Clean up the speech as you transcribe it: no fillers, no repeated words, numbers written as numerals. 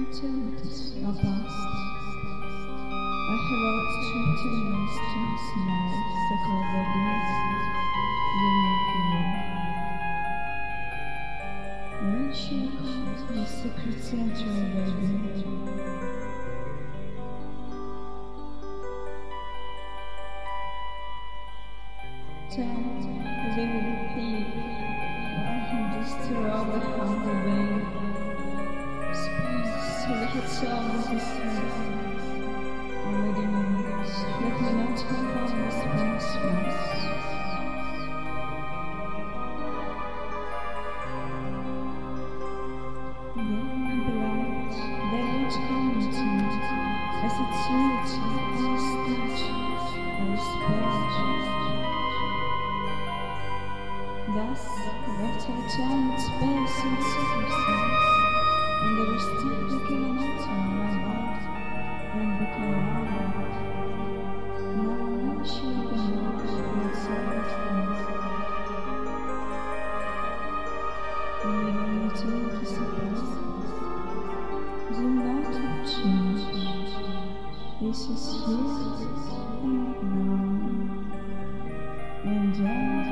Eternities are past. I have watched eternal stars now circle the beams, unique you. When she called the secret center of the beam, time they will repeat, and destroy the hunger vein. Space, we had songs and songs. Already minutes, let me not confirm the space once. Then the light, they won't come to me, as its unity, or statue, or space. Thus, left her time and space and circumstance, and they were still looking an atom in my life, then became loud. Now she even knows what circumstance. Meaning eternity surprise. Do not change. This is here and now, and I.